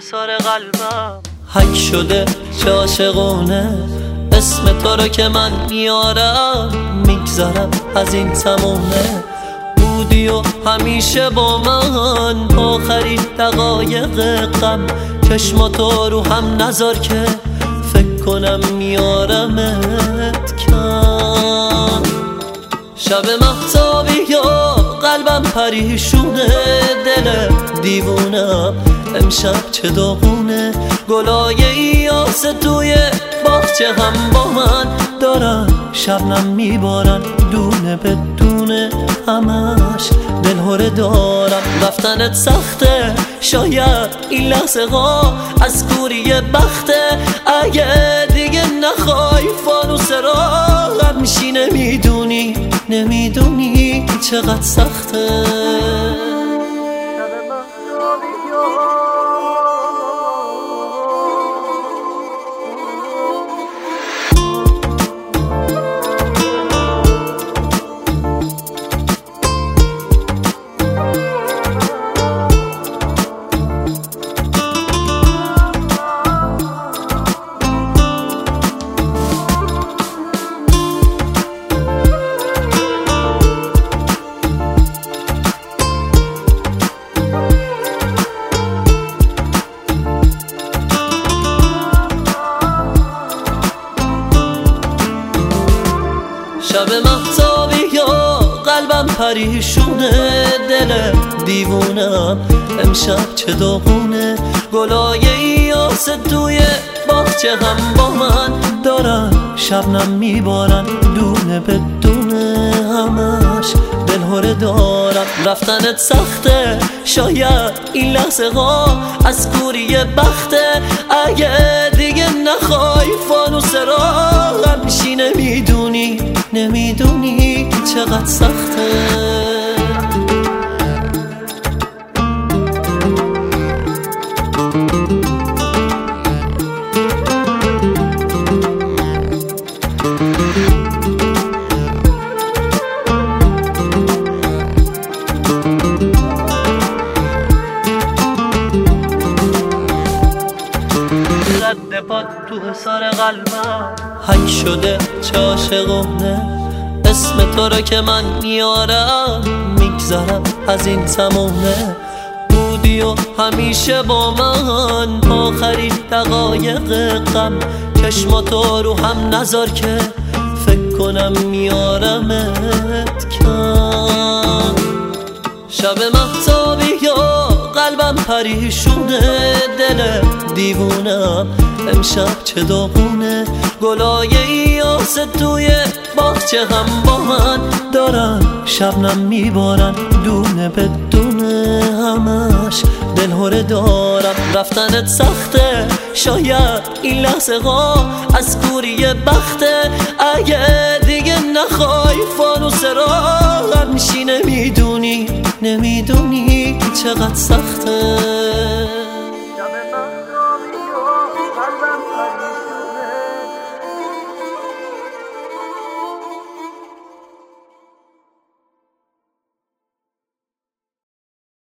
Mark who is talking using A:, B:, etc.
A: حصار قلبم حک شده چه عاشقونه اسم تو رو که من میارم میگذرم از این زمونه بودی و همیشه با من آخرین دقایق غم چشماتو رو هم نذار که فکر کنم میارمت کم شب مهتابی یا قلبم پریشونه دل دیوونم امشب چه داغونه گلای یاس توی باغچه هم با من دارن شبنم میبارن دونه به دونه همش دلهوره دارم رفتنت سخته شاید این لحظه ها از کوری بخته اگه دیگه نخوای فانوس راهم میشی نمیدونی چقدر سخته شب مهتابی یا قلبم پریشونه دل دیوونم امشب چه داغونه گلای یاس توی باغچه هم با من دارن شبنم میبارن دونه به دونه همش دلهوره دارم رفتنت سخته شاید این لحظه ها از کوری بخته اگه دیگه نخوای فانوس راهم میشی نمیدونی چقدر سخته رد پاد تو حصار قلبم حک شده چه عاشقونه اسم تو رو که من میارم میگذرم از این زمونه بودی و همیشه با من آخرین دقایق غم چشماتو رو هم نذار که فکر کنم میارمت کم شب مهتابی یا قلبم پریشونه دل دیوونم امشب چه داغونه گلای یاس توی باغچه هم با من دارن شبنم میبارن دونه به دونه همش دلهوره دارم رفتنت سخته شاید این لحظه ها از کوری بخته اگه دیگه نخوای فانوس راهم میشی نمیدونی چقدر سخته